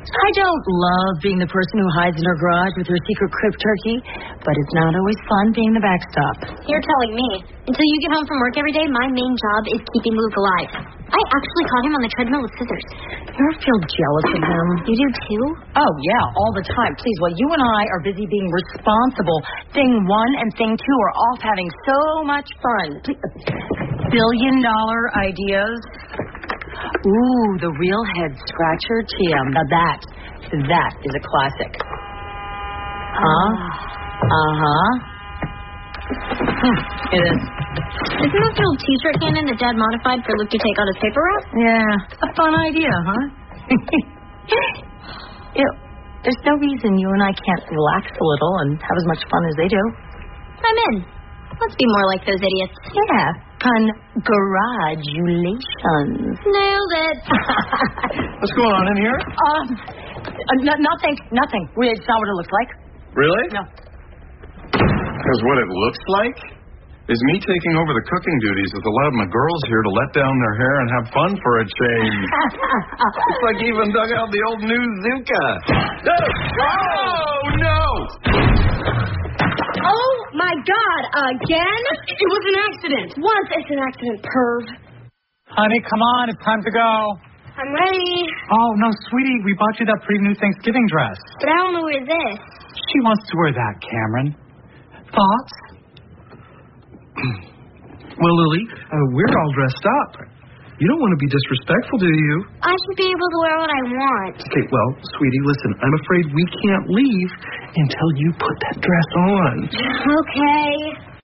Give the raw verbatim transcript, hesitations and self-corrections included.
I don't love being the person who hides in her garage with her secret crypt turkey, but it's not always fun being the backstop. You're telling me. Until you get home from work every day, my main job is keeping Luke alive. I actually caught him on the treadmill with scissors. You ever feel jealous of him? You do too? Oh, yeah, all the time. Please, while you and I are busy being responsible, thing one and thing two are off having so much fun. Billion dollar ideas. Ooh, the real head scratcher, T M. Now that, that is a classic. Huh? Uh-huh. Hmm, it is. Isn't that the old t-shirt cannon that Dad modified for Luke to take on his paper route? Yeah, a fun idea, huh? You know, there's no reason you and I can't relax a little and have as much fun as they do. I'm in. Let's be more like those idiots. Yeah, congratulations. Nailed it. What's going on in here? Um, uh, no, nothing, nothing. It's not what it looks like. Really? No. Because what it looks like is me taking over the cooking duties that's allowed my girls here to let down their hair and have fun for a change. It's like even dug out the old new Zuka. No! Oh, no! Oh, my God, again? It was an accident. Once it's an accident, perv. Honey, come on, it's time to go. I'm ready. Oh, no, sweetie, we bought you that pretty new Thanksgiving dress. But I don't know where this. She wants to wear that, Cameron. Thoughts? Well, Lily, uh, we're all dressed up. You don't want to be disrespectful, do you? I should be able to wear what I want. Okay, well, sweetie, listen, I'm afraid we can't leave until you put that dress on. Okay.